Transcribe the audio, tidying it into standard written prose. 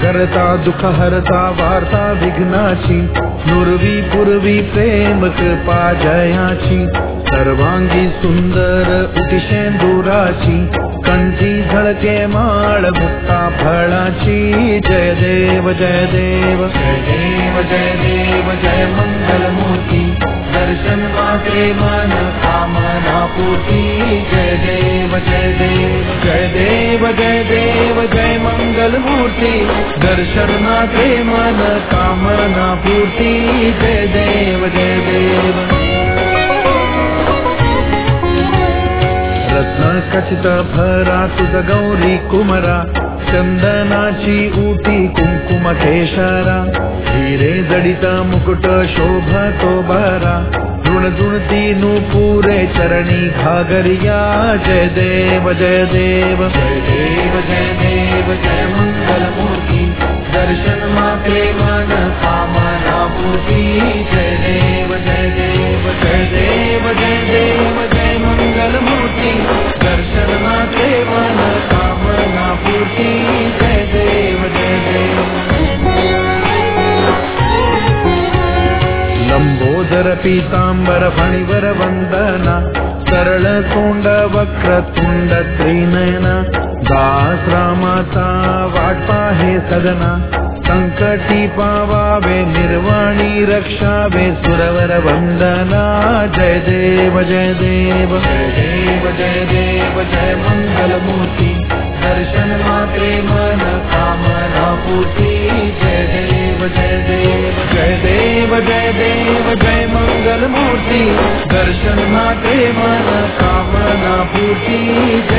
करता दुःख हरता वार्ता विघ्नाची नुरवी पूर्वी प्रेम कृपा जयाची सर्वांगी सुंदर उटिशेंदुराची कंठी झळके माळ मुक्ता फळाची जय देव जय देव जय देव जय देव जय मंगल मूर्ती दर्शन मात्रे मन कामना पूर्ती जय देव जय देव जय देव जय देव जय मंगल मूर्ती दर्शन मात्रे मन कामना पूर्ती जय देव जय देव रत्न खचित भरा तुझ गौरी कुमरा चंदनाची उटी कुंकुम केशरा हिरे जडित मुकुट शोभतो बरा ऋणजुणती नुपुरे चरणी घागरिया जय देव जय देव जय देव जय देव जय मंगल मूर्ती दर्शन मात्रे मन कामना पूर्ती जय देव जय देव जय देव जय देव जय मंगल मूर्ती दर्शन मात्रे मन कामना पूर्ती जय देव जय देव लंबोदर पीतांबर फणिवर वंदना सरळ तोंड वक्र तुंड त्रिनयना दास रामाचा वाट पाहे सदना संकटी पावावे निर्वाणी रक्षावे सुरवर वंदना जय देव जय देव जय देव जय देव जय मंगल मूर्ती दर्शन मात्रे मन कामना पूर्ती जय देव जय देव जय देव जय देव जय मंगल मूर्ती दर्शन मात्रे मन कामना पूर्ती जय